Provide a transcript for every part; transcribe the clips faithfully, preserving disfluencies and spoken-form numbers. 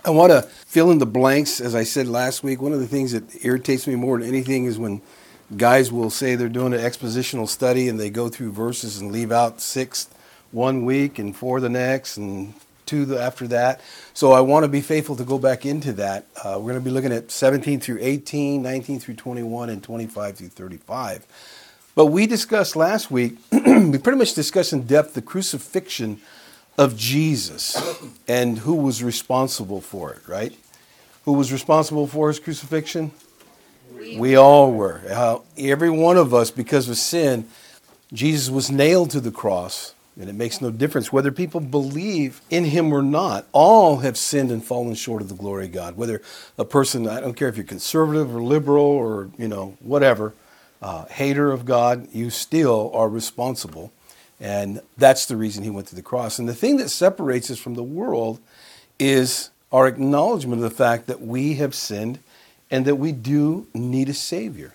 I want to fill in the blanks. As I said last week, one of the things that irritates me more than anything is when guys will say they're doing an expositional study and they go through verses and leave out six one week and four the next and two the after that. So I want to be faithful to go back into that. Uh, we're going to be looking at seventeen through eighteen, nineteen through twenty-one, and twenty-five through thirty-five. But we discussed last week, we pretty much discussed in depth the crucifixion of Jesus and who was responsible for it, right? Who was responsible for his crucifixion? We, we all were. How every one of us, because of sin, Jesus was nailed to the cross. And it makes no difference whether people believe in him or not. All have sinned and fallen short of the glory of God. Whether a person, I don't care if you're conservative or liberal or, you know, whatever, uh, hater of God, you still are responsible. And that's the reason he went to the cross. And the thing that separates us from the world is our acknowledgement of the fact that we have sinned and that we do need a Savior.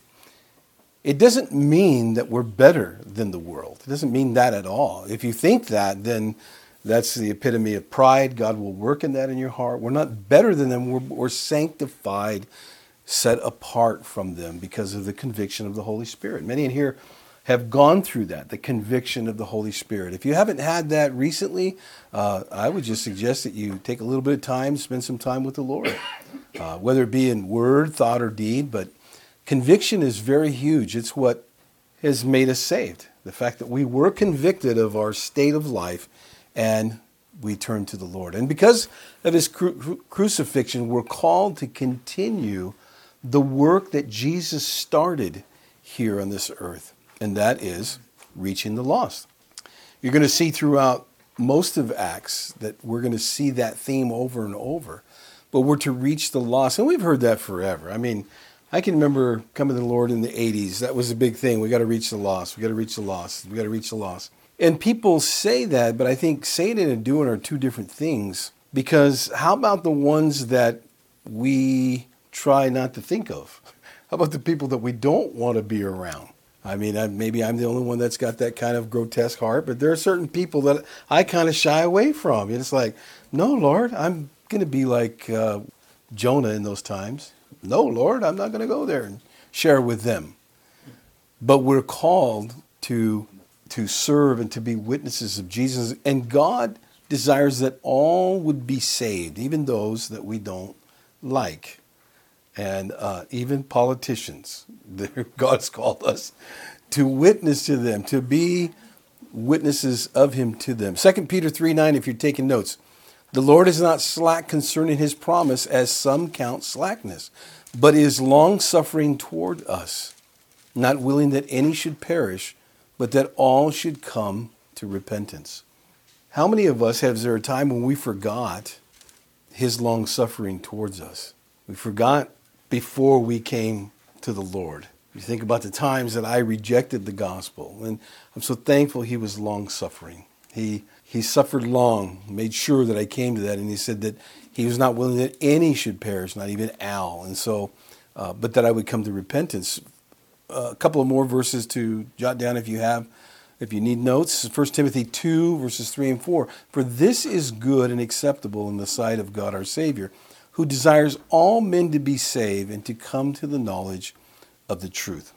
It doesn't mean that we're better than the world. It doesn't mean that at all. If you think that, then that's the epitome of pride. God will work in that in your heart. We're not better than them. We're, we're sanctified, set apart from them because of the conviction of the Holy Spirit. Many in here have gone through that, the conviction of the Holy Spirit. If you haven't had that recently, uh, I would just suggest that you take a little bit of time, spend some time with the Lord, uh, whether it be in word, thought, or deed. But conviction is very huge. It's what has made us saved. The fact that we were convicted of our state of life and we turned to the Lord. And because of his cru- crucifixion, we're called to continue the work that Jesus started here on this earth. And that is reaching the lost. You're going to see throughout most of Acts that we're going to see that theme over and over. But we're to reach the lost. And we've heard that forever. I mean, I can remember coming to the Lord in the eighties. That was a big thing. We got to reach the lost. We got to reach the lost. We got to reach the lost. And people say that, but I think saying it and doing are two different things. Because how about the ones that we try not to think of? How about the people that we don't want to be around? I mean, I, maybe I'm the only one that's got that kind of grotesque heart, but there are certain people that I kind of shy away from. It's like, no, Lord, I'm going to be like uh, Jonah in those times. No, Lord, I'm not going to go there and share with them. But we're called to, to serve and to be witnesses of Jesus. And God desires that all would be saved, even those that we don't like. And uh, even politicians, God's called us to witness to them, to be witnesses of him to them. Second Peter three nine, if you're taking notes, the Lord is not slack concerning his promise, as some count slackness, but is long-suffering toward us, not willing that any should perish, but that all should come to repentance. How many of us have there a time when we forgot his long-suffering towards us? We forgot before we came to the Lord. You think about the times that I rejected the gospel, and I'm so thankful he was long-suffering. He he suffered long, made sure that I came to that, and he said that he was not willing that any should perish, not even Al, and so, uh, but that I would come to repentance. Uh, a couple of more verses to jot down if you have, if you need notes. First Timothy two, verses three and four. For this is good and acceptable in the sight of God our Savior, who desires all men to be saved and to come to the knowledge of the truth.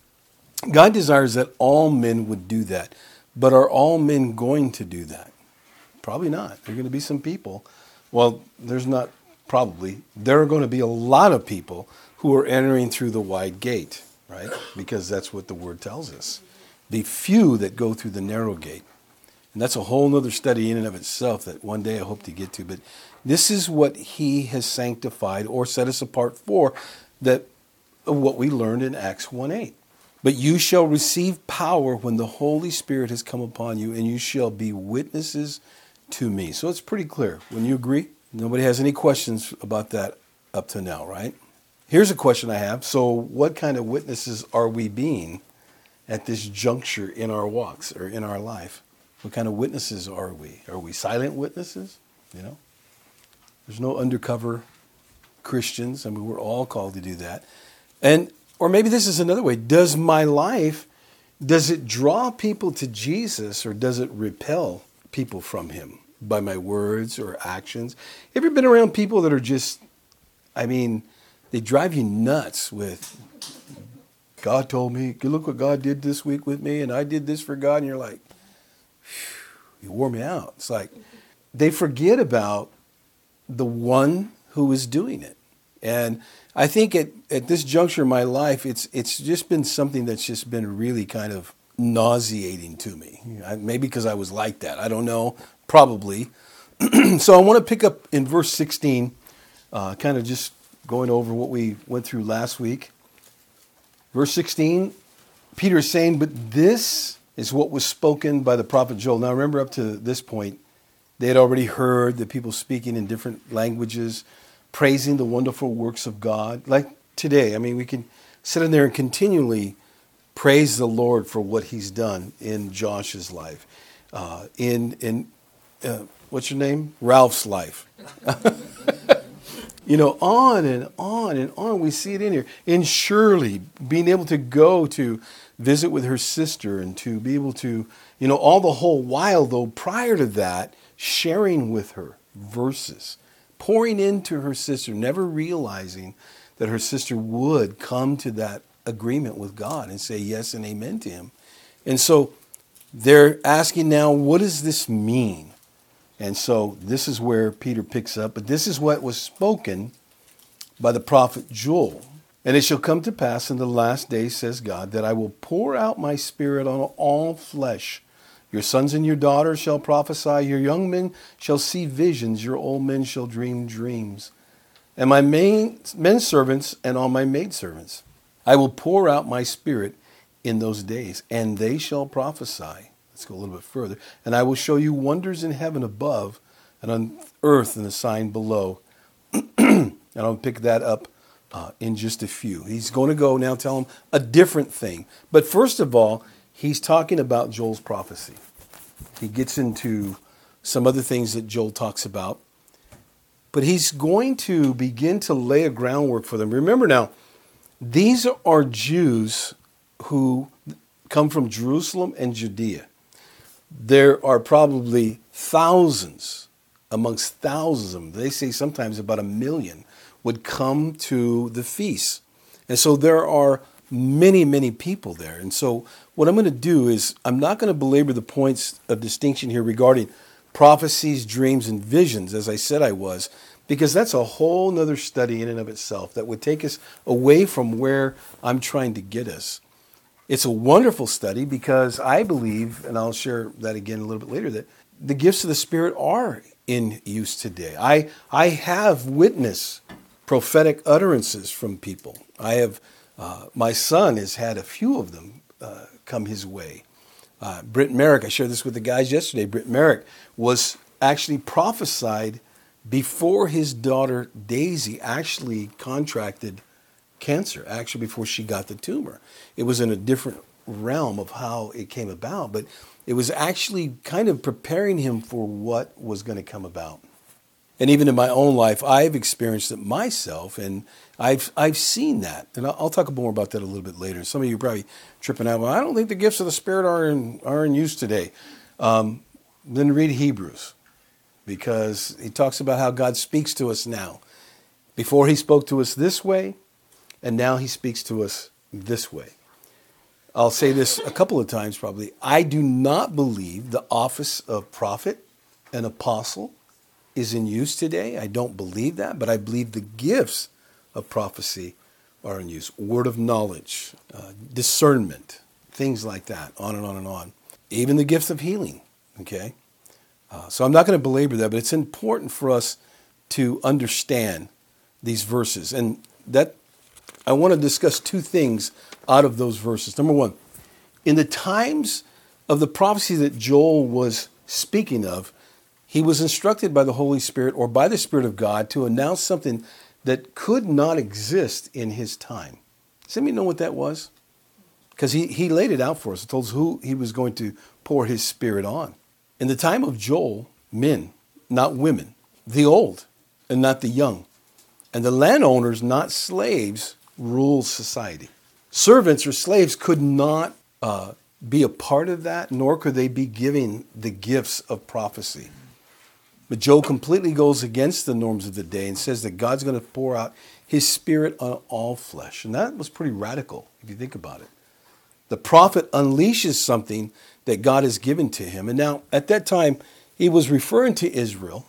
God desires that all men would do that. But are all men going to do that? Probably not. There are going to be some people. Well, there's not probably. There are going to be a lot of people who are entering through the wide gate, right? Because that's what the word tells us. The few that go through the narrow gate. And that's a whole other study in and of itself that one day I hope to get to. But this is what he has sanctified or set us apart for, that what we learned in Acts one eight. But you shall receive power when the Holy Spirit has come upon you, and you shall be witnesses to me. So it's pretty clear. Wouldn't you agree? Nobody has any questions about that up to now, right? Here's a question I have. So what kind of witnesses are we being at this juncture in our walks or in our life? What kind of witnesses are we? Are we silent witnesses? You know, there's no undercover Christians. I mean, we're all called to do that. And or maybe this is another way. Does my life, does it draw people to Jesus or does it repel people from him? by my words or actions. Have you ever been around people that are just, I mean, they drive you nuts with, God told me, look what God did this week with me, and I did this for God, and you're like, you wore me out. It's like they forget about the one who is doing it. And I think at, at this juncture in my life, it's it's just been something that's just been really kind of nauseating to me. I, maybe because I was like that. I don't know. Probably. So I want to pick up in verse sixteen, uh, kind of just going over what we went through last week. Verse sixteen, Peter is saying, but this is what was spoken by the prophet Joel. Now remember, up to this point, they had already heard the people speaking in different languages, praising the wonderful works of God. Like today, I mean, we can sit in there and continually praise the Lord for what he's done in Josh's life, uh, in, in uh, what's your name? Ralph's life. You know, on and on and on. We see it in here. In Shirley, being able to go to visit with her sister and to be able to, you know, all the whole while, though, prior to that, sharing with her verses, pouring into her sister, never realizing that her sister would come to that agreement with God and say yes and amen to him. And so they're asking now, what does this mean? And so this is where Peter picks up. But this is what was spoken by the prophet Joel. And it shall come to pass in the last days, says God, that I will pour out my spirit on all flesh. Your sons and your daughters shall prophesy. Your young men shall see visions. Your old men shall dream dreams. And my main, men servants and all my maidservants, I will pour out my spirit in those days, and they shall prophesy. Let's go a little bit further. And I will show you wonders in heaven above and on earth and the sign below. And I'll pick that up uh, in just a few. He's going to go now tell him a different thing. But first of all, he's talking about Joel's prophecy. He gets into some other things that Joel talks about. But he's going to begin to lay a groundwork for them. Remember now, these are Jews who come from Jerusalem and Judea. There are probably thousands, amongst thousands of them, they say sometimes about a million, would come to the feast. And so there are many, many people there. And so what I'm going to do is I'm not going to belabor the points of distinction here regarding prophecies, dreams, and visions, as I said I was, because that's a whole nother study in and of itself that would take us away from where I'm trying to get us. It's a wonderful study because I believe, and I'll share that again a little bit later, that the gifts of the Spirit are in use today. I I have witnessed prophetic utterances from people. I have, uh, my son has had a few of them uh, come his way. Uh, Britt Merrick, I shared this with the guys yesterday. Britt Merrick was actually prophesied before his daughter Daisy actually contracted cancer, actually before she got the tumor. It was in a different realm of how it came about, but it was actually kind of preparing him for what was going to come about. And even in my own life, I've experienced it myself, and I've I've seen that. And I'll, I'll talk more about that a little bit later. Some of you are probably tripping out. Well, I don't think the gifts of the Spirit are in, are in use today. Um, then read Hebrews, because he talks about how God speaks to us now. Before he spoke to us this way, and now he speaks to us this way. I'll say this a couple of times probably. I do not believe the office of prophet and apostle is in use today. I don't believe that, but I believe the gifts of prophecy are in use. Word of knowledge, uh, discernment, things like that, on and on and on. Even the gifts of healing, okay? Uh, so I'm not going to belabor that, but it's important for us to understand these verses. And that I want to discuss two things out of those verses. Number one, in the times of the prophecy that Joel was speaking of, he was instructed by the Holy Spirit or by the Spirit of God to announce something that could not exist in his time. Does anybody know what that was? Because he, he laid it out for us. He told us who he was going to pour his Spirit on. In the time of Joel, men, not women, the old and not the young, and the landowners, not slaves, ruled society. Servants or slaves could not uh, be a part of that, nor could they be giving the gifts of prophecy. But Joel completely goes against the norms of the day and says that God's going to pour out his Spirit on all flesh. And that was pretty radical, if you think about it. The prophet unleashes something that God has given to him. And now, at that time, he was referring to Israel.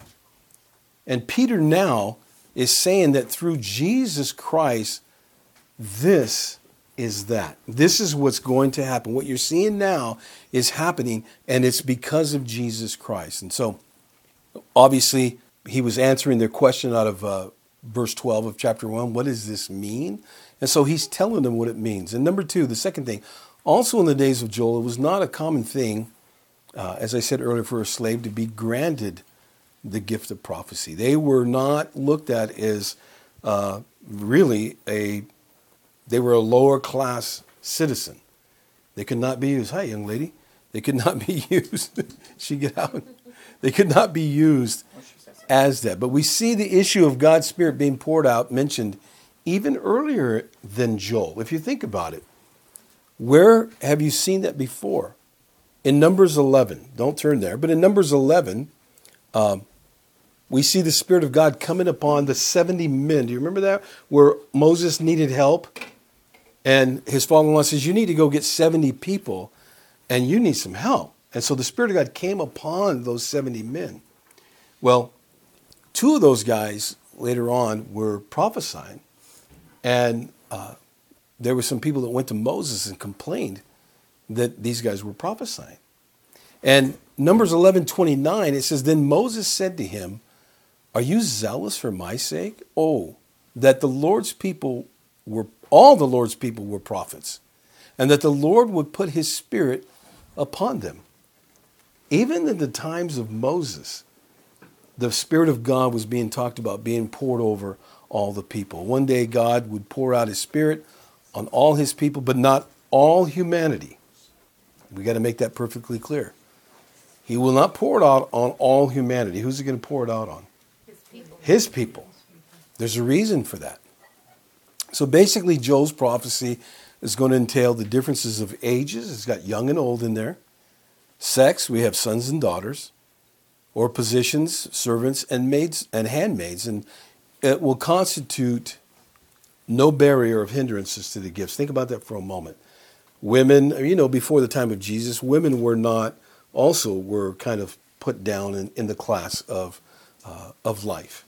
And Peter now is saying that through Jesus Christ, this is that. This is what's going to happen. What you're seeing now is happening, and it's because of Jesus Christ. And so, obviously, he was answering their question out of uh, verse twelve of chapter one. What does this mean? And so he's telling them what it means. And number two, the second thing, also in the days of Joel, it was not a common thing, uh, as I said earlier, for a slave to be granted the gift of prophecy. They were not looked at as uh, really a, they were a lower class citizen. They could not be used. Hi, young lady. They could not be used. She get out. They could not be used as that. But we see the issue of God's Spirit being poured out mentioned even earlier than Joel. If you think about it, where have you seen that before? In Numbers eleven. Don't turn there. But in Numbers eleven, um, we see the Spirit of God coming upon the seventy men. Do you remember that? Where Moses needed help. And his father-in-law says, you need to go get seventy people. And you need some help. And so the Spirit of God came upon those seventy men. Well, two of those guys later on were prophesying. And uh, there were some people that went to Moses and complained that these guys were prophesying. And Numbers eleven twenty-nine, it says, then Moses said to him, are you zealous for my sake? Oh, that the Lord's people were, all the Lord's people were prophets, and that the Lord would put his Spirit upon them. Even in the times of Moses, the Spirit of God was being talked about, being poured over all the people. One day God would pour out his Spirit on all his people, but not all humanity. We got to make that perfectly clear. He will not pour it out on all humanity. Who's he going to pour it out on? His people. His people. There's a reason for that. So basically, Joel's prophecy is going to entail the differences of ages. It's got young and old in there. Sex, we have sons and daughters, or positions, servants and maids and handmaids, and it will constitute no barrier of hindrances to the gifts. Think about that for a moment. Women, you know, before the time of Jesus, women were not, also were kind of put down in, in the class of uh, of life.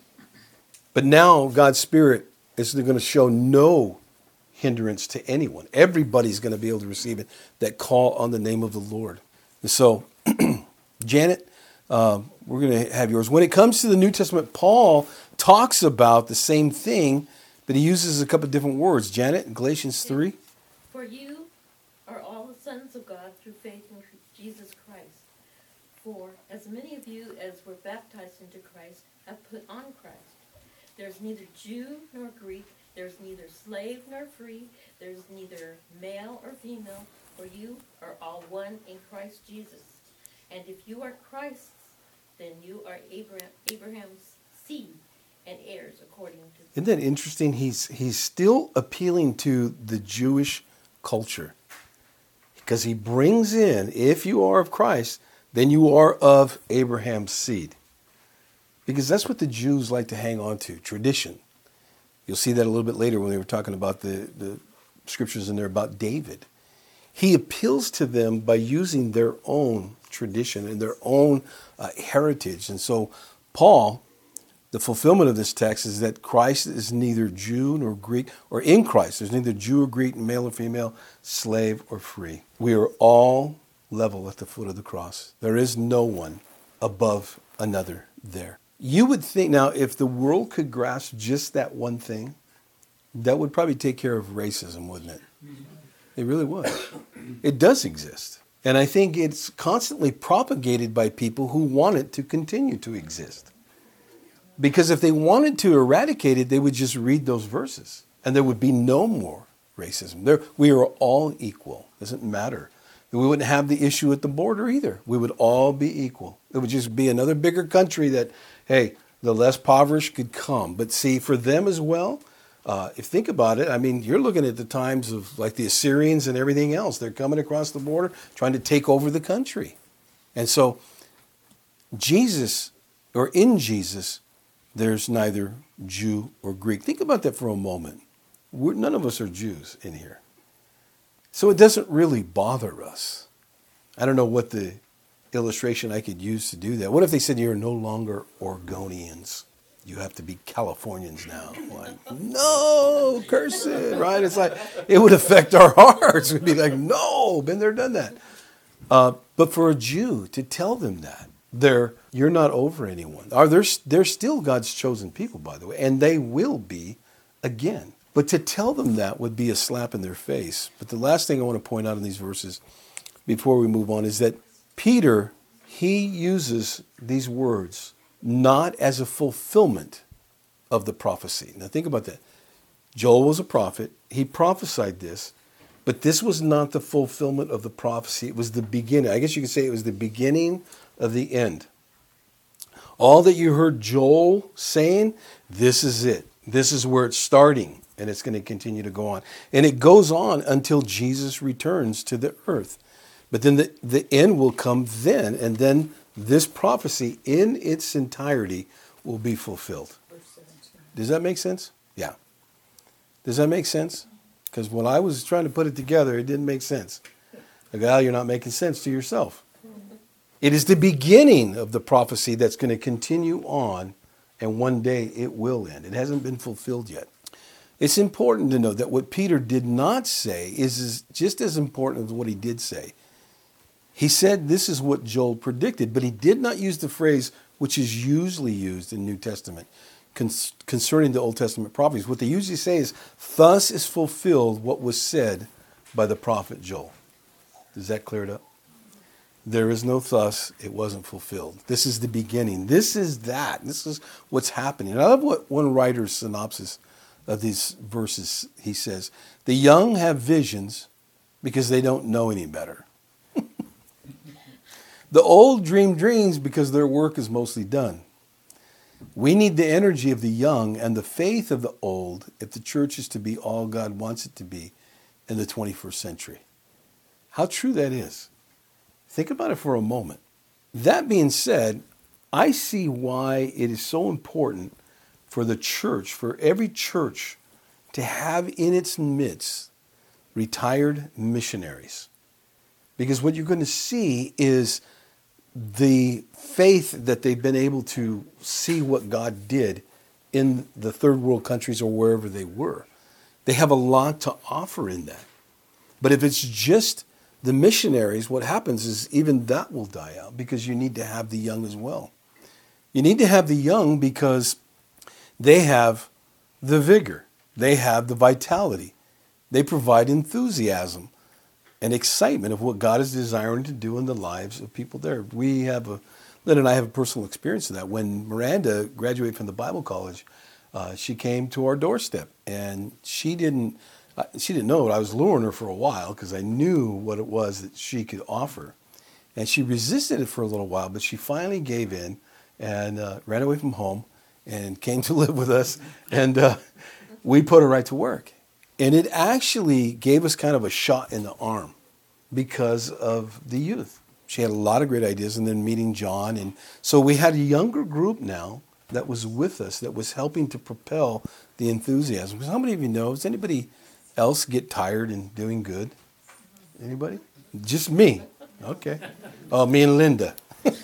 But now God's Spirit is going to show no hindrance to anyone. Everybody's going to be able to receive it that call on the name of the Lord. And so, Janet, uh, we're going to have yours. When it comes to the New Testament, Paul talks about the same thing, but he uses a couple of different words. Janet, Galatians three. For you are all the sons of God through faith in Jesus Christ. For as many of you as were baptized into Christ have put on Christ. There's neither Jew nor Greek. There's neither slave nor free. There's neither male or female. For you are all one in Christ Jesus. And if you are Christ's, then you are Abraham, Abraham's seed and heirs according to... Isn't that interesting? He's, he's still appealing to the Jewish culture. Because he brings in, if you are of Christ, then you are of Abraham's seed. Because that's what the Jews like to hang on to, tradition. You'll see that a little bit later when they were talking about the, the scriptures in there about David. He appeals to them by using their own tradition and their own uh, heritage. And so Paul, the fulfillment of this text is that Christ is neither Jew nor Greek, or in Christ, there's neither Jew or Greek, male or female, slave or free. We are all level at the foot of the cross. There is no one above another there. You would think, now, if the world could grasp just that one thing, that would probably take care of racism, wouldn't it? It really would. It does exist. And I think it's constantly propagated by people who want it to continue to exist. Because if they wanted to eradicate it, they would just read those verses. And there would be no more racism. There, we are all equal. It doesn't matter. We wouldn't have the issue at the border either. We would all be equal. It would just be another bigger country that, hey, the less impoverished could come. But see, for them as well, uh, if you think about it, I mean, you're looking at the times of like the Assyrians and everything else. They're coming across the border, trying to take over the country. And so Jesus or in Jesus, there's neither Jew or Greek. Think about that for a moment. We're, none of us are Jews in here. So it doesn't really bother us. I don't know what the illustration I could use to do that. What if they said you're no longer Oregonians? You have to be Californians now. Like, no, curse it, right? It's like, it would affect our hearts. We'd be like, no, been there, done that. Uh, but for a Jew to tell them that, they're, you're not over anyone. Are they're, they're still God's chosen people, by the way, and they will be again. But to tell them that would be a slap in their face. But the last thing I want to point out in these verses before we move on is that Peter, he uses these words not as a fulfillment of the prophecy. Now think about that. Joel was a prophet. He prophesied this, but this was not the fulfillment of the prophecy. It was the beginning. I guess you could say it was the beginning of the end. All that you heard Joel saying, this is it. This is where it's starting, and it's going to continue to go on. And it goes on until Jesus returns to the earth. But then the, the end will come then, and then this prophecy in its entirety will be fulfilled. Does that make sense? Yeah. Does that make sense? Because when I was trying to put it together, it didn't make sense. I go, you're not making sense to yourself. It is the beginning of the prophecy that's going to continue on, and one day it will end. It hasn't been fulfilled yet. It's important to know that what Peter did not say is, is just as important as what he did say. He said this is what Joel predicted, but he did not use the phrase which is usually used in New Testament concerning the Old Testament prophecies. What they usually say is, thus is fulfilled what was said by the prophet Joel. Does that clear it up? There is no thus, it wasn't fulfilled. This is the beginning. This is that. This is what's happening. And I love what one writer's synopsis of these verses, he says, the young have visions because they don't know any better. The old dream dreams because their work is mostly done. We need the energy of the young and the faith of the old if the church is to be all God wants it to be in the twenty-first century. How true that is. Think about it for a moment. That being said, I see why it is so important for the church, for every church, to have in its midst retired missionaries. Because what you're going to see is the faith that they've been able to see what God did in the third world countries or wherever they were. They have a lot to offer in that. But if it's just the missionaries, what happens is even that will die out because you need to have the young as well. You need to have the young because they have the vigor. They have the vitality. They provide enthusiasm and excitement of what God is desiring to do in the lives of people there. We have a, Lynn and I have a personal experience of that. When Miranda graduated from the Bible college, uh, she came to our doorstep, and she didn't, uh, she didn't know it. I was luring her for a while because I knew what it was that she could offer. And she resisted it for a little while, but she finally gave in and uh, ran away from home and came to live with us. And uh, we put her right to work. And it actually gave us kind of a shot in the arm because of the youth. She had a lot of great ideas, and then meeting John. And so we had a younger group now that was with us, that was helping to propel the enthusiasm. Because how many of you know, does anybody else get tired in doing good? Anybody? Just me. Okay. Oh, me and Linda.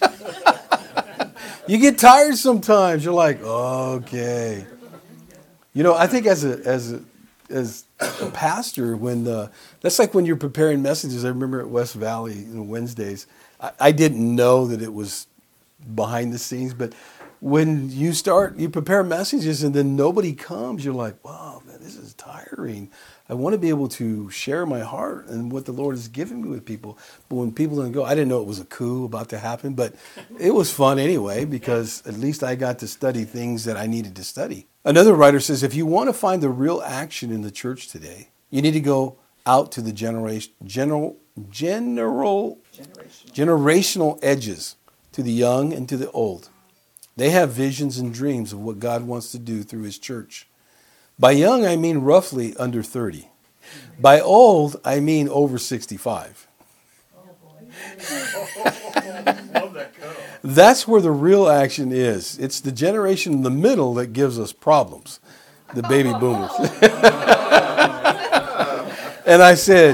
You get tired sometimes. You're like, okay. You know, I think as a as a as a pastor, when uh, that's like when you're preparing messages. I remember at West Valley, you know, Wednesdays, I, I didn't know that it was behind the scenes, but when you start, you prepare messages and then nobody comes, you're like, wow, man, this is tiring. I want to be able to share my heart and what the Lord has given me with people. But when people don't go, I didn't know it was a coup about to happen, but it was fun anyway, because at least I got to study things that I needed to study. Another writer says, if you want to find the real action in the church today, you need to go out to the generation, general, general, generational edges, to the young and to the old. They have visions and dreams of what God wants to do through his church. By young, I mean roughly under thirty. By old, I mean over sixty-five. That's where the real action is. It's the generation in the middle that gives us problems, the baby boomers. And I said,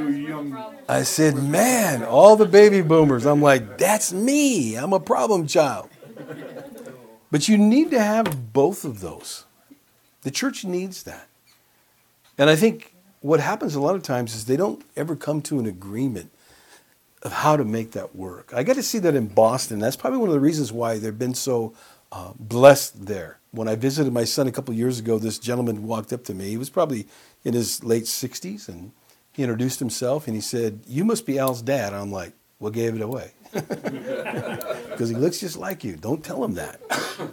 I said, man, all the baby boomers. I'm like, that's me. I'm a problem child. But you need to have both of those. The church needs that. And I think what happens a lot of times is they don't ever come to an agreement of how to make that work. I got to see that in Boston. That's probably one of the reasons why they've been so uh, blessed there. When I visited my son a couple of years ago, this gentleman walked up to me. He was probably in his late sixties, and he introduced himself, and he said, "You must be Al's dad." I'm like, "What gave it away?" Because he looks just like you. Don't tell him that.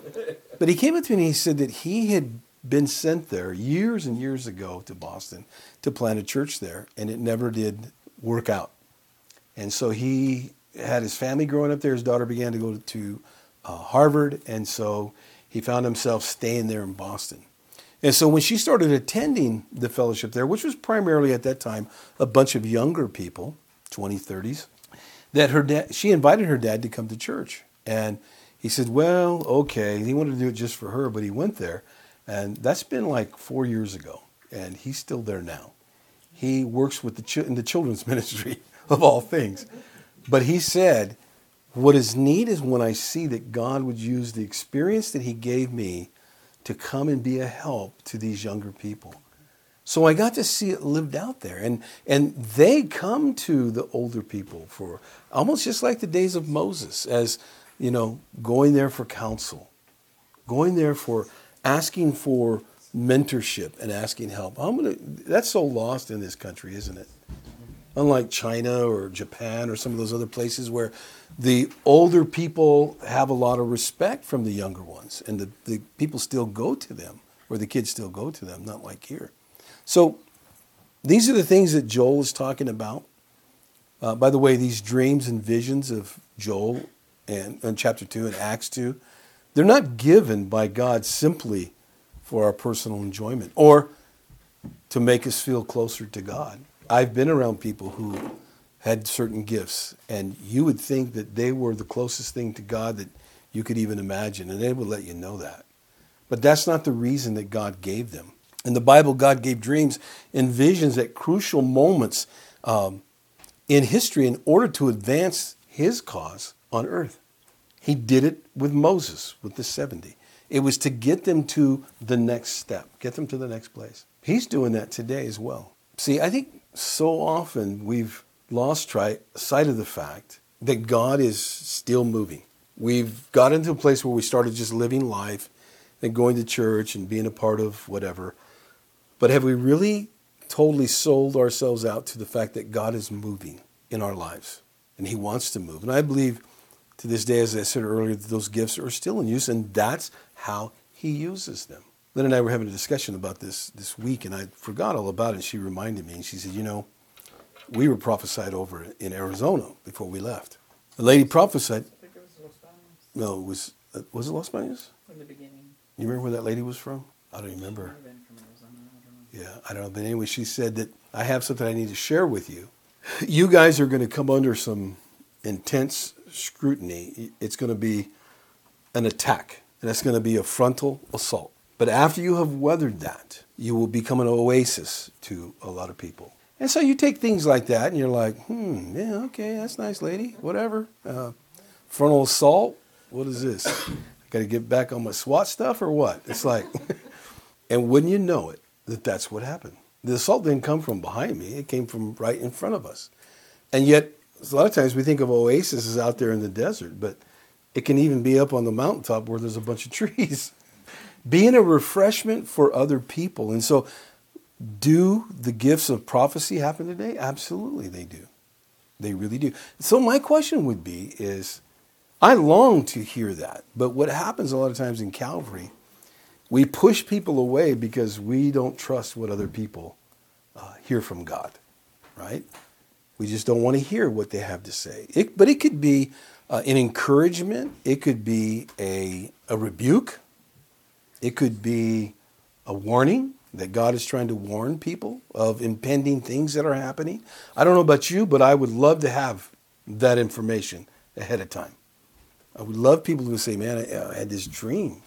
But he came up to me and he said that he had been sent there years and years ago to Boston to plant a church there, and it never did work out. And so he had his family growing up there. His daughter began to go to uh, Harvard, and so he found himself staying there in Boston. And so when she started attending the fellowship there, which was primarily at that time a bunch of younger people, twenties, thirties, that her dad, she invited her dad to come to church. And he said, well, okay. He wanted to do it just for her, but he went there. And that's been like four years ago. And he's still there now. He works with the ch- in the children's ministry, of all things. But he said, what is neat is when I see that God would use the experience that he gave me to come and be a help to these younger people. So I got to see it lived out there. And, and they come to the older people for almost just like the days of Moses, as, you know, going there for counsel, going there for asking for mentorship and asking help. I'm gonna, that's so lost in this country, isn't it? Unlike China or Japan or some of those other places where the older people have a lot of respect from the younger ones, and the, the people still go to them, or the kids still go to them, not like here. So these are the things that Joel is talking about. Uh, by the way, these dreams and visions of Joel and, and chapter two and Acts two, they're not given by God simply for our personal enjoyment or to make us feel closer to God. I've been around people who had certain gifts, and you would think that they were the closest thing to God that you could even imagine, and they would let you know that. But that's not the reason that God gave them. In the Bible, God gave dreams and visions at crucial moments um, in history in order to advance his cause on earth. He did it with Moses, with the seventy. It was to get them to the next step, get them to the next place. He's doing that today as well. See, I think so often we've lost try, sight of the fact that God is still moving. We've got into a place where we started just living life and going to church and being a part of whatever. But have we really totally sold ourselves out to the fact that God is moving in our lives and he wants to move? And I believe to this day, as I said earlier, that those gifts are still in use, and that's how he uses them. Lynn and I were having a discussion about this this week, and I forgot all about it. She reminded me, and she said, you know, we were prophesied over in Arizona before we left. The lady prophesied. I think it was Los Banos. No, it was, uh, was it Los Banos? In the beginning. You remember where that lady was from? I don't remember. Might have been from Arizona, I don't know. Yeah, I don't know. But anyway, she said that I have something I need to share with you. You guys are going to come under some intense scrutiny. It's going to be an attack, and it's going to be a frontal assault. But after you have weathered that, you will become an oasis to a lot of people. And so you take things like that, and you're like, hmm, yeah, okay, that's nice, lady, whatever. Uh, frontal assault, what is this? I got to get back on my SWAT stuff or what? It's like, and wouldn't you know it, that that's what happened. The assault didn't come from behind me. It came from right in front of us. And yet, a lot of times we think of oases out there in the desert, but it can even be up on the mountaintop where there's a bunch of trees. Being a refreshment for other people. And so, do the gifts of prophecy happen today? Absolutely they do. They really do. So my question would be is, I long to hear that. But what happens a lot of times in Calvary, we push people away because we don't trust what other people uh, hear from God, right? We just don't want to hear what they have to say. It, but it could be uh, an encouragement. It could be a, a rebuke. It could be a warning that God is trying to warn people of impending things that are happening. I don't know about you, but I would love to have that information ahead of time. I would love people who would say, man, I, I had this dream.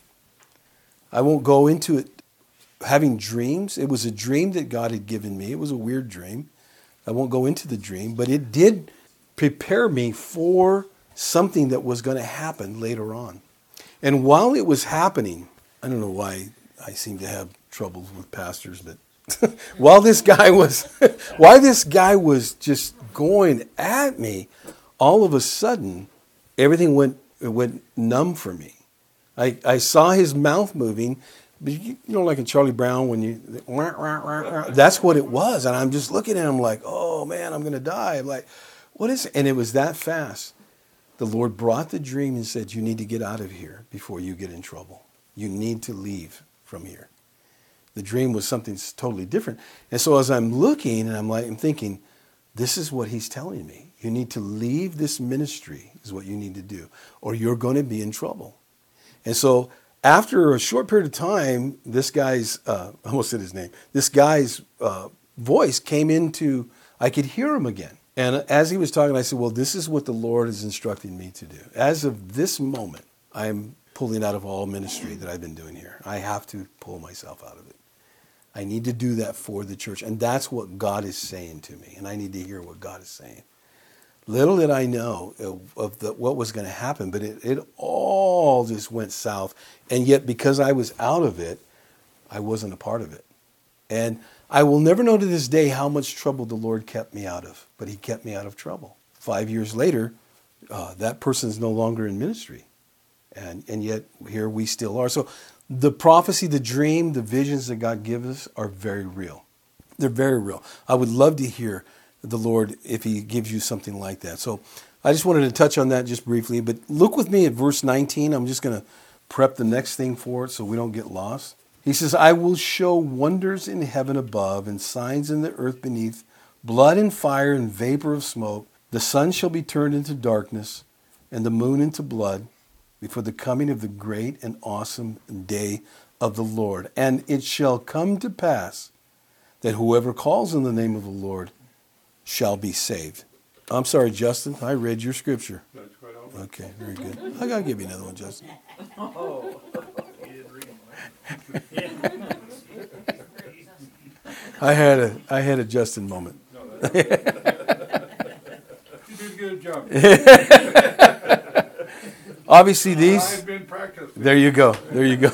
I won't go into it having dreams. It was a dream that God had given me. It was a weird dream. I won't go into the dream, but it did prepare me for something that was going to happen later on. And while it was happening, I don't know why I seem to have troubles with pastors, but while this guy was, while this guy was just going at me, all of a sudden, everything went it went numb for me. I, I saw his mouth moving, but you know, like in Charlie Brown, when you, that's what it was. And I'm just looking at him like, oh man, I'm going to die. I'm like, what is it? And it was that fast. The Lord brought the dream and said, you need to get out of here before you get in trouble. You need to leave from here. The dream was something totally different. And so as I'm looking and I'm like, I'm thinking, this is what he's telling me. You need to leave this ministry is what you need to do, or you're going to be in trouble. And so after a short period of time, this guy's, uh, I almost said his name, this guy's uh, voice came into, I could hear him again. And as he was talking, I said, well, this is what the Lord is instructing me to do. As of this moment, I'm pulling out of all ministry that I've been doing here. I have to pull myself out of it. I need to do that for the church. And that's what God is saying to me. And I need to hear what God is saying. Little did I know of, of the, what was going to happen, but it, it all just went south. And yet, because I was out of it, I wasn't a part of it. And I will never know to this day how much trouble the Lord kept me out of, but he kept me out of trouble. Five years later, uh, that person is no longer in ministry. And, and yet, here we still are. So the prophecy, the dream, the visions that God gives us are very real. They're very real. I would love to hear the Lord if he gives you something like that. So I just wanted to touch on that just briefly. But look with me at verse nineteen. I'm just going to prep the next thing for it so we don't get lost. He says, I will show wonders in heaven above and signs in the earth beneath, blood and fire and vapor of smoke. The sun shall be turned into darkness and the moon into blood before the coming of the great and awesome day of the Lord. And it shall come to pass that whoever calls on the name of the Lord shall be saved. I'm sorry, Justin. I read your scripture. That's quite all right. Okay, very good. I got to give you another one, Justin. Oh. He didn't read them. I had a I had a Justin moment. No, that's you did a good job. Obviously, these. I've been practicing. There you go. There you go.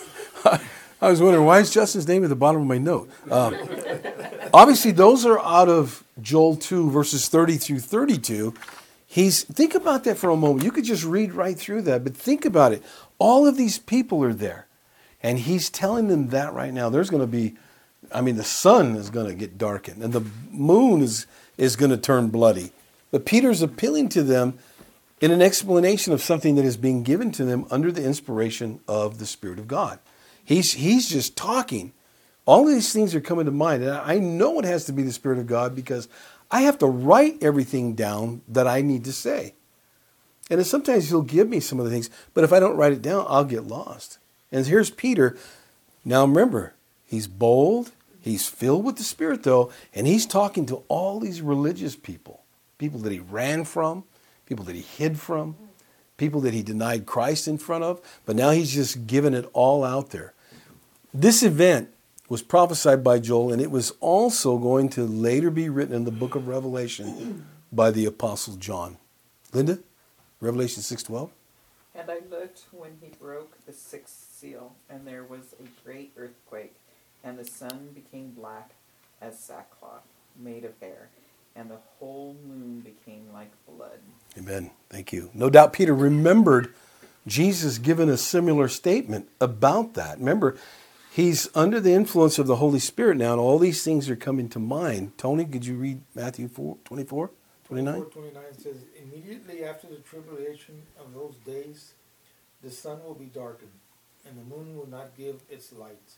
I was wondering, why is Justin's name at the bottom of my note? Um, obviously, those are out of Joel two, verses thirty through thirty-two. He's think about that for a moment. You could just read right through that, but think about it. All of these people are there, and he's telling them that right now. There's going to be, I mean, the sun is going to get darkened, and the moon is, is going to turn bloody. But Peter's appealing to them in an explanation of something that is being given to them under the inspiration of the Spirit of God. He's, he's just talking. All of these things are coming to mind. And I know it has to be the Spirit of God because I have to write everything down that I need to say. And then sometimes he'll give me some of the things, but if I don't write it down, I'll get lost. And here's Peter. Now remember, he's bold. He's filled with the Spirit, though, and he's talking to all these religious people, people that he ran from, people that he hid from, people that he denied Christ in front of, but now he's just given it all out there. This event was prophesied by Joel, and it was also going to later be written in the book of Revelation by the Apostle John. Linda, Revelation six twelve. And I looked when he broke the sixth seal, and there was a great earthquake, and the sun became black as sackcloth made of hair, and the whole moon became like blood. Amen. Thank you. No doubt Peter remembered Jesus giving a similar statement about that. Remember, he's under the influence of the Holy Spirit now, and all these things are coming to mind. Tony, could you read Matthew four, twenty-four, twenty-nine? twenty-nine says, immediately after the tribulation of those days, the sun will be darkened, and the moon will not give its light.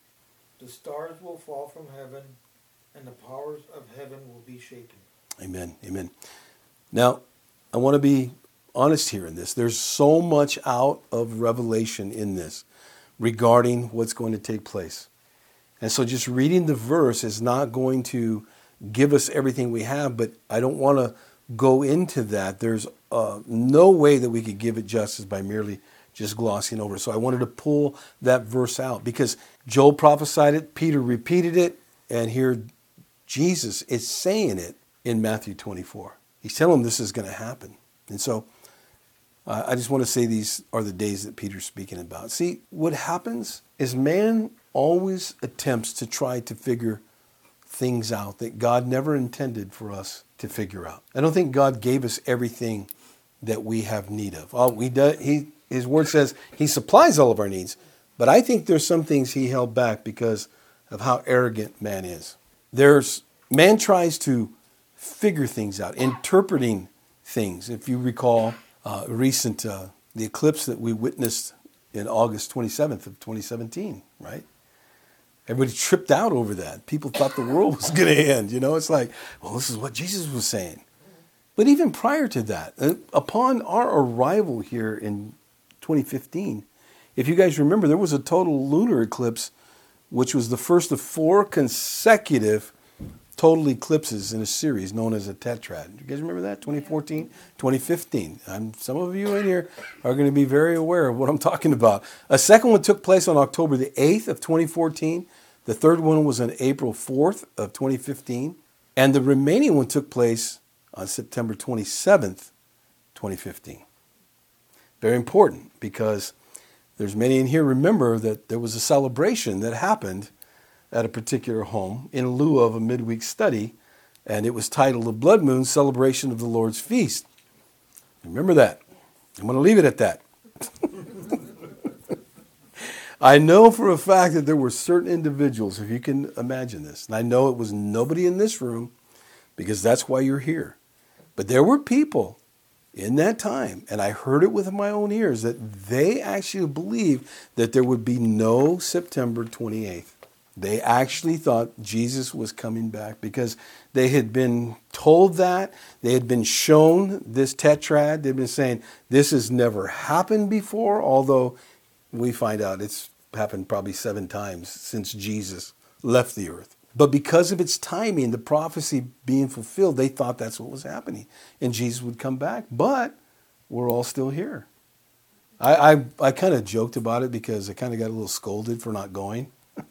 The stars will fall from heaven, and the powers of heaven will be shaken. Amen. Amen. Now, I want to be honest here in this. There's so much out of Revelation in this regarding what's going to take place. And so just reading the verse is not going to give us everything we have, but I don't want to go into that. There's uh, no way that we could give it justice by merely just glossing over. So I wanted to pull that verse out because Joel prophesied it, Peter repeated it, and here Jesus is saying it in Matthew twenty-four. He's telling them this is going to happen. And so uh, I just want to say these are the days that Peter's speaking about. See, what happens is man always attempts to try to figure things out that God never intended for us to figure out. I don't think God gave us everything that we have need of. Oh, we do, he, his word says he supplies all of our needs. But I think there's some things he held back because of how arrogant man is. There's man tries to figure things out, interpreting things. If you recall uh, recent uh, the eclipse that we witnessed in August twenty-seventh of twenty seventeen, right? Everybody tripped out over that. People thought the world was going to end. You know, it's like, well, this is what Jesus was saying. But even prior to that, uh, upon our arrival here in twenty fifteen, if you guys remember, there was a total lunar eclipse, which was the first of four consecutive total eclipses in a series known as a tetrad. You guys remember that? twenty fourteen, twenty fifteen. I'm, some of you in here are going to be very aware of what I'm talking about. A second one took place on October the eighth of twenty fourteen. The third one was on April fourth of twenty fifteen. And the remaining one took place on September twenty-seventh, twenty fifteen. Very important because there's many in here remember that there was a celebration that happened at a particular home in lieu of a midweek study, and it was titled The Blood Moon Celebration of the Lord's Feast. Remember that. I'm going to leave it at that. I know for a fact that there were certain individuals, if you can imagine this, and I know it was nobody in this room because that's why you're here, but there were people in that time, and I heard it with my own ears, that they actually believed that there would be no September twenty-eighth. They actually thought Jesus was coming back because they had been told that. They had been shown this tetrad. They've been saying, this has never happened before, although we find out it's happened probably seven times since Jesus left the earth. But because of its timing, the prophecy being fulfilled, they thought that's what was happening. And Jesus would come back. But we're all still here. I, I, I kind of joked about it because I kind of got a little scolded for not going.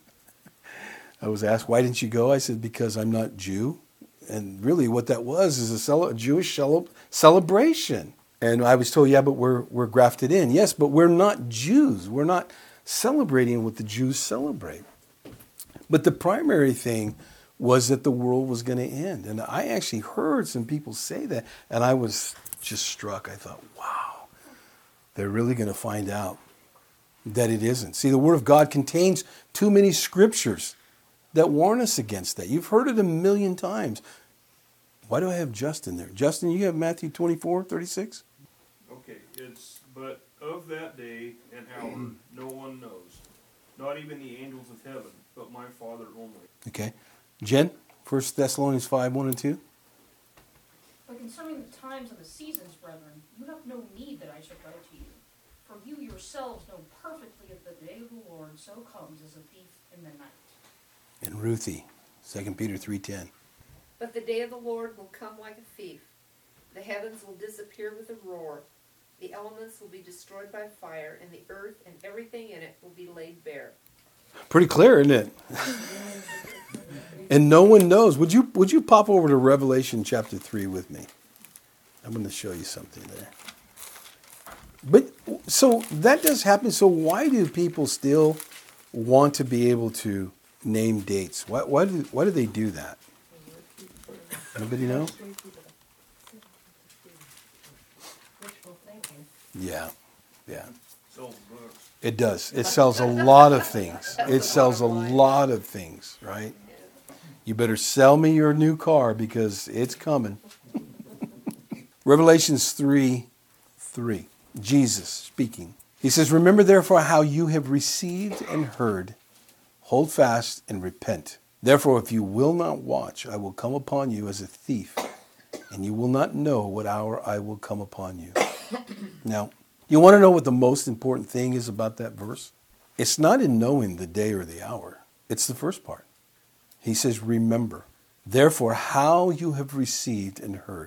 I was asked, why didn't you go? I said, because I'm not Jew. And really what that was is a, cele- a Jewish cele- celebration. And I was told, yeah, but we're, we're grafted in. Yes, but we're not Jews. We're not celebrating what the Jews celebrate. But the primary thing was that the world was going to end. And I actually heard some people say that. And I was just struck. I thought, wow, they're really going to find out that it isn't. See, the Word of God contains too many scriptures that warn us against that. You've heard it a million times. Why do I have Justin there? Justin, you have Matthew twenty-four, thirty-six? Okay, it's, but of that day and hour no one knows, not even the angels of heaven, but my Father only. Okay. Jen, First Thessalonians five, one and two? But concerning the times and the seasons, brethren, you have no need that I should write to you. For you yourselves know perfectly that the day of the Lord so comes as a thief in the night. And Ruthie, Second Peter three ten. But the day of the Lord will come like a thief. The heavens will disappear with a roar. The elements will be destroyed by fire, and the earth and everything in it will be laid bare. Pretty clear, isn't it? And no one knows. Would you would you pop over to Revelation chapter three with me? I'm going to show you something there. But so that does happen. So why do people still want to be able to name dates? Why why do why do they do that? Anybody know? Yeah, yeah. Sells books. It does. It sells a lot of things. It sells a lot of things, right? You better sell me your new car because it's coming. Revelations three, three. Jesus speaking. He says, remember therefore how you have received and heard. Hold fast and repent. Therefore, if you will not watch, I will come upon you as a thief, and you will not know what hour I will come upon you. Now, you want to know what the most important thing is about that verse? It's not in knowing the day or the hour. It's the first part. He says, remember. Therefore, how you have received and heard.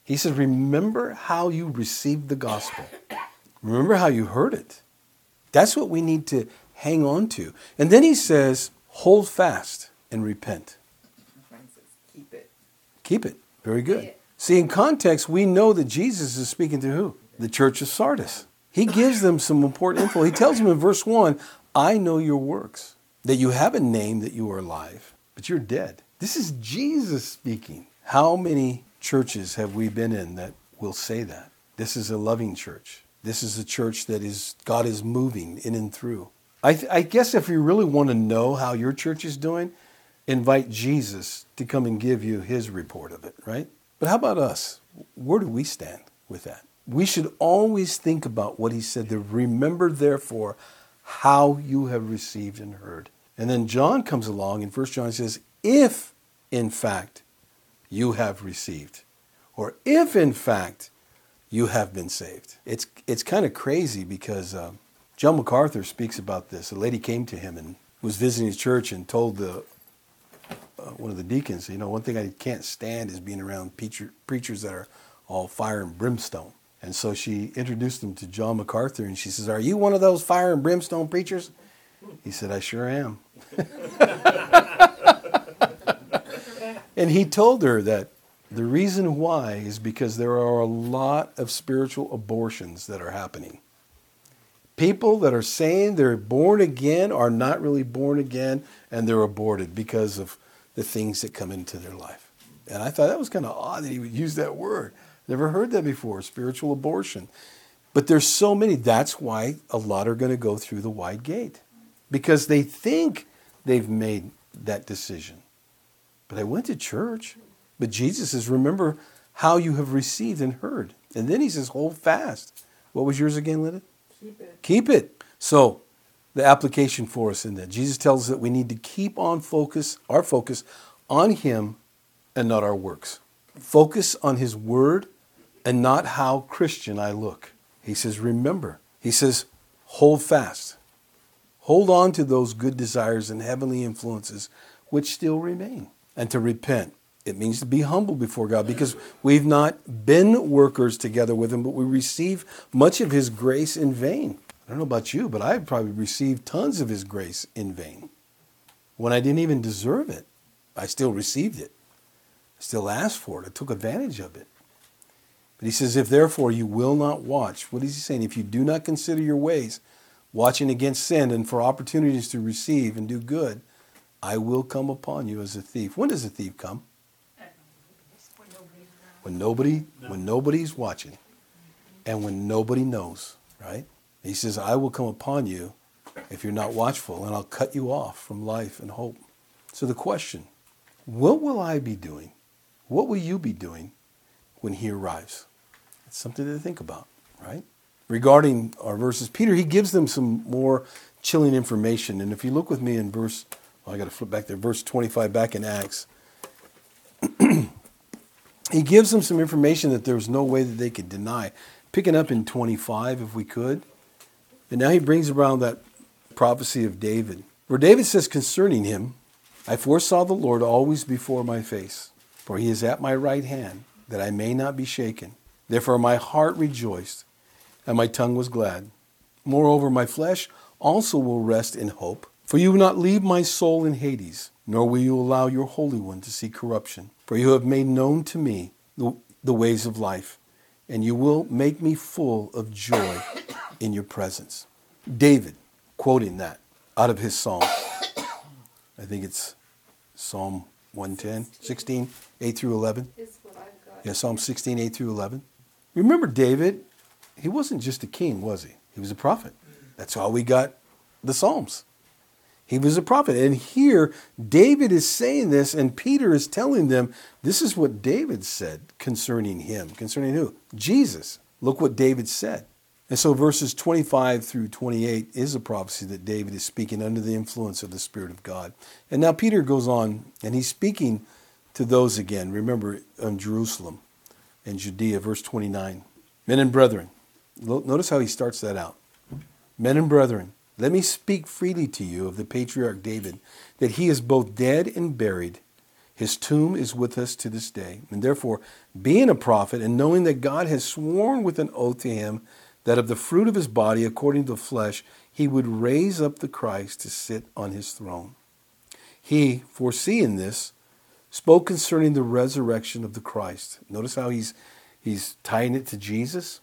He says, remember how you received the gospel. Remember how you heard it. That's what we need to hang on to. And then he says, hold fast and repent. Mine says, keep it. Keep it. Very good. Yeah. See, in context, we know that Jesus is speaking to who? The church of Sardis. He gives them some important info. He tells them in verse one, I know your works, that you have a name, that you are alive, but you're dead. This is Jesus speaking. How many churches have we been in that will say that? This is a loving church. This is a church that is God is moving in and through. I, th- I guess if you really want to know how your church is doing, invite Jesus to come and give you his report of it, right? But how about us? Where do we stand with that? We should always think about what he said there. Remember, therefore, how you have received and heard. And then John comes along in First John and says, if, in fact, you have received, or if, in fact, you have been saved. It's it's kind of crazy because uh, John MacArthur speaks about this. A lady came to him and was visiting his church and told the uh, one of the deacons, you know, one thing I can't stand is being around preacher, preachers that are all fire and brimstone. And so she introduced him to John MacArthur, and she says, are you one of those fire and brimstone preachers? He said, I sure am. And he told her that the reason why is because there are a lot of spiritual abortions that are happening. People that are saying they're born again are not really born again, and they're aborted because of the things that come into their life. And I thought that was kind of odd that he would use that word. Never heard that before, spiritual abortion. But there's so many. That's why a lot are going to go through the wide gate, because they think they've made that decision. But I went to church. But Jesus says, remember how you have received and heard. And then he says, hold fast. What was yours again, Linda? Keep it. Keep it. So the application for us in that, Jesus tells us that we need to keep on focus, our focus on him and not our works. Focus on his word and not how Christian I look. He says, remember. He says, hold fast. Hold on to those good desires and heavenly influences which still remain. And to repent. It means to be humble before God, because we've not been workers together with him, but we receive much of his grace in vain. I don't know about you, but I've probably received tons of his grace in vain. When I didn't even deserve it, I still received it. I still asked for it. I took advantage of it. But he says, if therefore you will not watch, what is he saying? If you do not consider your ways, watching against sin and for opportunities to receive and do good, I will come upon you as a thief. When does a thief come? When nobody, when nobody's watching and when nobody knows, right? He says, I will come upon you if you're not watchful, and I'll cut you off from life and hope. So the question, what will I be doing? What will you be doing when he arrives? It's something to think about, right? Regarding our verses, Peter, he gives them some more chilling information. And if you look with me in verse, well, I got to flip back there, verse twenty-five back in Acts. He gives them some information that there was no way that they could deny. Picking up in twenty-five, if we could. And now he brings around that prophecy of David, where David says concerning him, I foresaw the Lord always before my face, for he is at my right hand, that I may not be shaken. Therefore my heart rejoiced, and my tongue was glad. Moreover, my flesh also will rest in hope, for you will not leave my soul in Hades, nor will you allow your Holy One to see corruption. For you have made known to me the, the ways of life, and you will make me full of joy in your presence. David, quoting that out of his psalm. I think it's Psalm one ten, sixteen, eight through eleven. Is what I've got. Yeah, Psalm sixteen, eight through eleven. Remember David, he wasn't just a king, was he? He was a prophet. That's how we got the Psalms. He was a prophet. And here, David is saying this, and Peter is telling them, this is what David said concerning him. Concerning who? Jesus. Look what David said. And so verses twenty-five through twenty-eight is a prophecy that David is speaking under the influence of the Spirit of God. And now Peter goes on, and he's speaking to those again. Remember, in Jerusalem and Judea, verse twenty-nine. Men and brethren. Notice how he starts that out. Men and brethren, let me speak freely to you of the patriarch David, that he is both dead and buried, His tomb is with us to this day. And therefore, being a prophet and knowing that God has sworn with an oath to him that of the fruit of his body, according to the flesh, he would raise up the Christ to sit on his throne. He, foreseeing this, spoke concerning the resurrection of the Christ. Notice how he's, he's tying it to Jesus.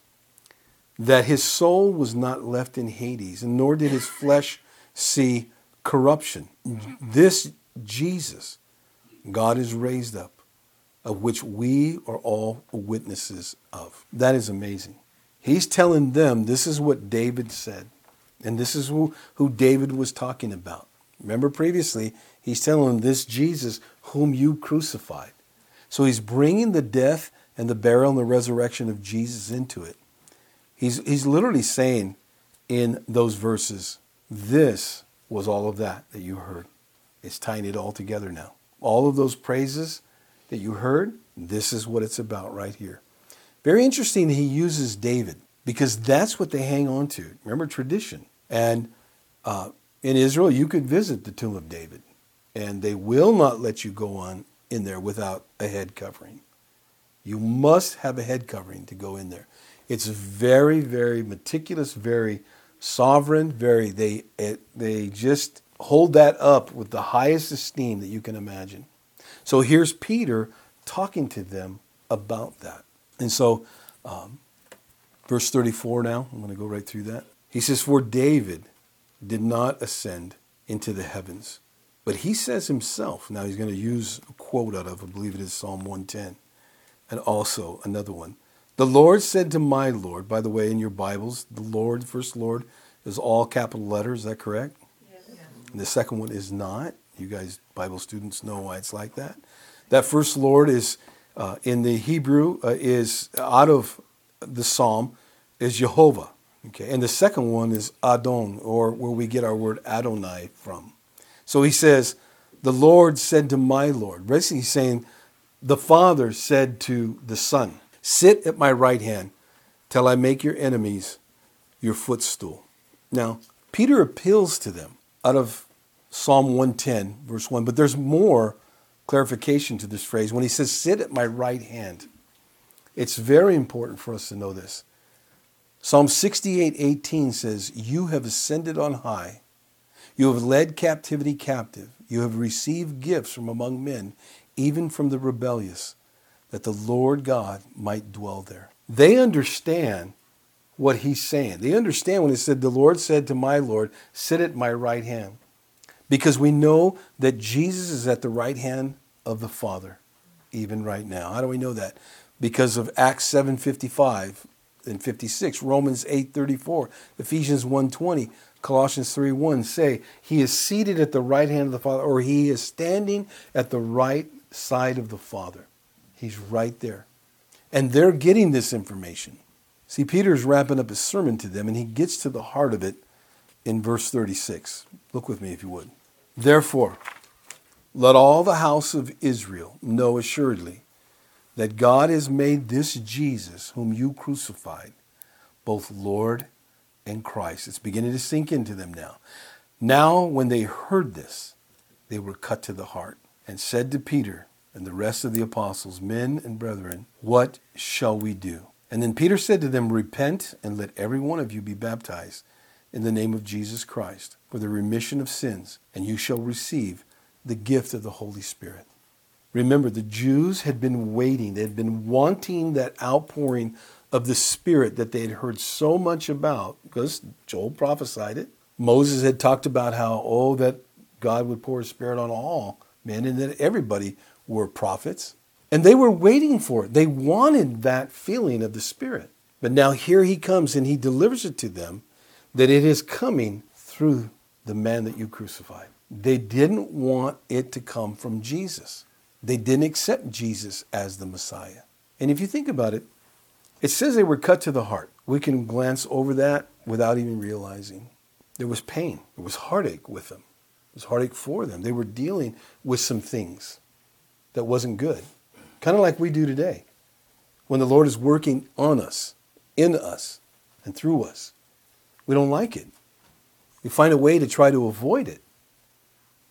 That his soul was not left in Hades, and nor did his flesh see corruption. This Jesus God is raised up, of which we are all witnesses of. That is amazing. He's telling them this is what David said. And this is who, who David was talking about. Remember previously, he's telling them this Jesus whom you crucified. So he's bringing the death and the burial and the resurrection of Jesus into it. He's, he's literally saying in those verses, this was all of that that you heard. It's tying it all together now. All of those praises that you heard, this is what it's about right here. Very interesting that he uses David, because that's what they hang on to. Remember, tradition. And uh, in Israel, you could visit the tomb of David, and they will not let you go on in there without a head covering. You must have a head covering to go in there. It's very, very meticulous, very sovereign, very, they, it, they just hold that up with the highest esteem that you can imagine. So here's Peter talking to them about that. And so, um, verse thirty-four now, I'm going to go right through that. He says, for David did not ascend into the heavens, but he says himself, now he's going to use a quote out of, I believe it is Psalm one ten, and also another one. The Lord said to my Lord, by the way, in your Bibles, the Lord, first Lord, is all capital letters, is that correct? And the second one is not. You guys, Bible students, know why it's like that. That first Lord is, uh, in the Hebrew, uh, is out of the Psalm, is Jehovah. Okay, and the second one is Adon, or where we get our word Adonai from. So he says, the Lord said to my Lord. Basically he's saying, the Father said to the Son, sit at my right hand till I make your enemies your footstool. Now, Peter appeals to them out of Psalm one ten, verse one. But there's more clarification to this phrase. When he says, sit at my right hand, it's very important for us to know this. Psalm sixty-eight eighteen says, you have ascended on high. You have led captivity captive. You have received gifts from among men, even from the rebellious, that the Lord God might dwell there. They understand what he's saying. They understand when he said, the Lord said to my Lord, sit at my right hand. Because we know that Jesus is at the right hand of the Father, even right now. How do we know that? Because of Acts seven fifty-five and fifty-six, Romans eight thirty-four, Ephesians one twenty, Colossians three one say, he is seated at the right hand of the Father, or he is standing at the right side of the Father. He's right there. And they're getting this information. See, Peter's wrapping up his sermon to them, and he gets to the heart of it in verse thirty-six. Look with me if you would. Therefore, let all the house of Israel know assuredly that God has made this Jesus, whom you crucified, both Lord and Christ. It's beginning to sink into them now. Now, when they heard this, they were cut to the heart and said to Peter and the rest of the apostles, men and brethren, what shall we do? And then Peter said to them, repent and let every one of you be baptized in the name of Jesus Christ for the remission of sins, and you shall receive the gift of the Holy Spirit. Remember, the Jews had been waiting. They had been wanting that outpouring of the Spirit that they had heard so much about, because Joel prophesied it. Moses had talked about how, oh, that God would pour his Spirit on all men, and that everybody were prophets. And they were waiting for it. They wanted that feeling of the Spirit. But now here he comes and he delivers it to them that it is coming through the man that you crucified. They didn't want it to come from Jesus. They didn't accept Jesus as the Messiah. And if you think about it, it says they were cut to the heart. We can glance over that without even realizing. There was pain. There was heartache with them. It was heartache for them. They were dealing with some things that wasn't good. Kind of like we do today. When the Lord is working on us, in us, and through us. We don't like it. We find a way to try to avoid it.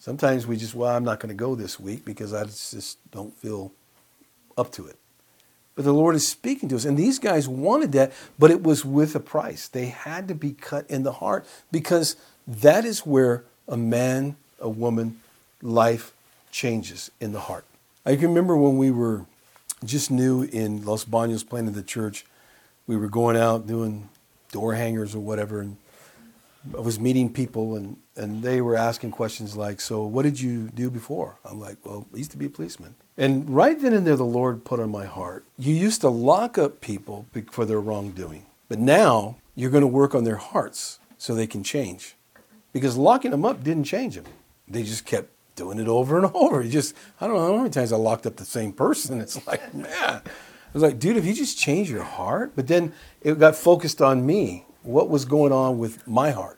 Sometimes we just, well, I'm not going to go this week because I just don't feel up to it. But the Lord is speaking to us. And these guys wanted that, but it was with a price. They had to be cut in the heart because that is where a man, a woman, life changes in the heart. I can remember when we were just new in Los Baños planting the church, we were going out doing door hangers or whatever, and I was meeting people, and, and they were asking questions like, so what did you do before? I'm like, well, I used to be a policeman. And right then and there, the Lord put on my heart, you used to lock up people for their wrongdoing, but now you're going to work on their hearts so they can change. Because locking them up didn't change them. They just kept doing it over and over. You just, I don't know how many times I locked up the same person. It's like, man. I was like, dude, if you just change your heart. But then it got focused on me, what was going on with my heart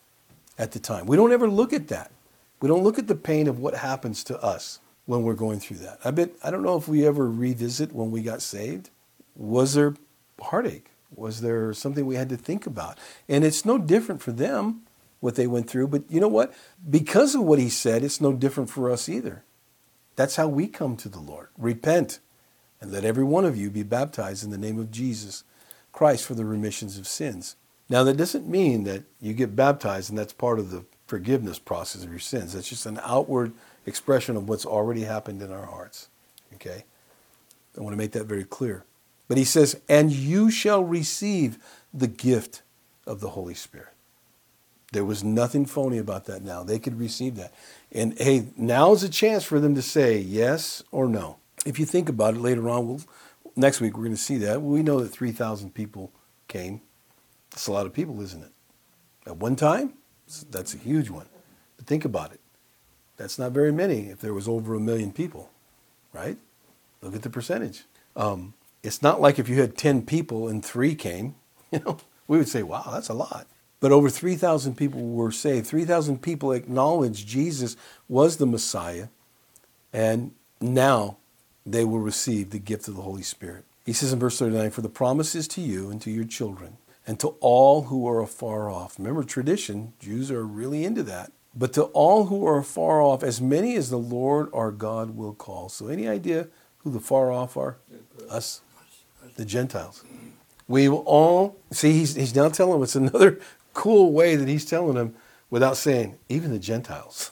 at the time. We don't ever look at that. We don't look at the pain of what happens to us when we're going through that. I bet, I don't know if we ever revisit when we got saved. Was there heartache? Was there something we had to think about? And it's no different for them, what they went through. But you know what? Because of what he said, it's no different for us either. That's how we come to the Lord. Repent, and let every one of you be baptized in the name of Jesus Christ for the remissions of sins. Now, that doesn't mean that you get baptized and that's part of the forgiveness process of your sins. That's just an outward expression of what's already happened in our hearts. Okay? I want to make that very clear. But he says, and you shall receive the gift of the Holy Spirit. There was nothing phony about that now. They could receive that. And hey, now's a chance for them to say yes or no. If you think about it later on, we'll, next week we're going to see that. We know that three thousand people came. That's a lot of people, isn't it? At one time, that's a huge one. But think about it. That's not very many if there was over a million people, right? Look at the percentage. Um, it's not like if you had ten people and three came, you know, we would say, wow, that's a lot. But over three thousand people were saved. three thousand people acknowledged Jesus was the Messiah, and now they will receive the gift of the Holy Spirit. He says in verse thirty-nine, for the promise is to you and to your children and to all who are afar off. Remember, tradition, Jews are really into that. But to all who are afar off, as many as the Lord our God will call. So any idea who the far off are? Us, the Gentiles. We will all, see, he's, he's now telling them, it's another cool way that he's telling them without saying, even the Gentiles.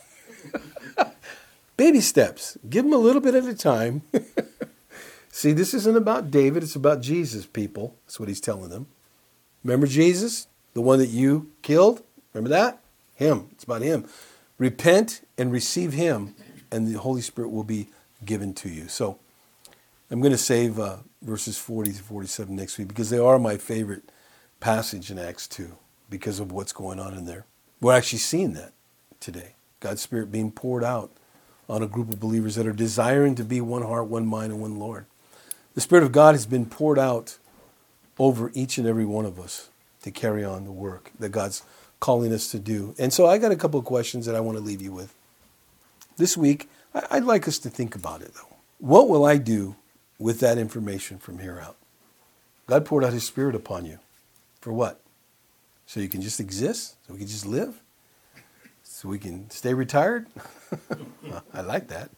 Baby steps. Give them a little bit at a time. See, this isn't about David. It's about Jesus, people. That's what he's telling them. Remember Jesus? The one that you killed? Remember that? Him. It's about him. Repent and receive him, and the Holy Spirit will be given to you. So I'm going to save uh, verses forty to forty-seven next week because they are my favorite passage in Acts two because of what's going on in there. We're actually seeing that today. God's Spirit being poured out on a group of believers that are desiring to be one heart, one mind, and one Lord. The Spirit of God has been poured out over each and every one of us to carry on the work that God's calling us to do. And so I got a couple of questions that I want to leave you with. This week, I'd like us to think about it, though. What will I do with that information from here out? God poured out his Spirit upon you. For what? So you can just exist? So we can just live? So we can stay retired? I like that.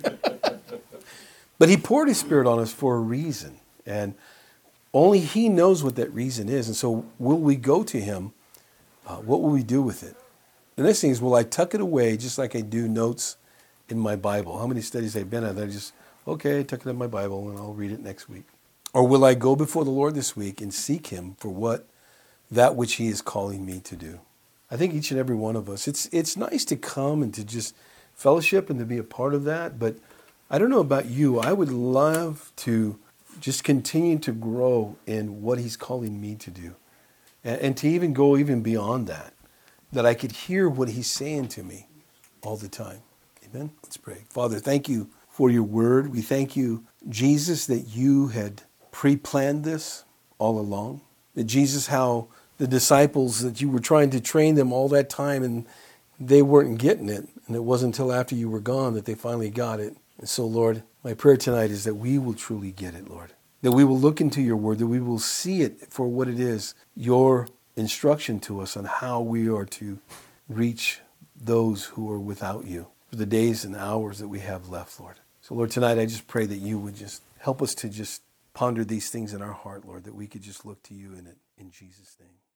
But he poured his Spirit on us for a reason. And only he knows what that reason is. And so will we go to him? Uh, what will we do with it? The next thing is, will I tuck it away just like I do notes in my Bible? How many studies I've been at, I just, okay, tuck it in my Bible and I'll read it next week. Or will I go before the Lord this week and seek him for what, that which he is calling me to do? I think each and every one of us, it's it's nice to come and to just fellowship and to be a part of that. But I don't know about you. I would love to just continue to grow in what he's calling me to do. And, and to even go even beyond that. That I could hear what he's saying to me all the time. Amen? Let's pray. Father, thank you for your word. We thank you, Jesus, that you had pre-planned this all along. That Jesus, how the disciples, that you were trying to train them all that time and they weren't getting it. And it wasn't until after you were gone that they finally got it. And so, Lord, my prayer tonight is that we will truly get it, Lord. That we will look into your word, that we will see it for what it is, your instruction to us on how we are to reach those who are without you. for the days and hours that we have left, Lord. So, Lord, tonight I just pray that you would just help us to just ponder these things in our heart, Lord, that we could just look to you in it, in Jesus' name.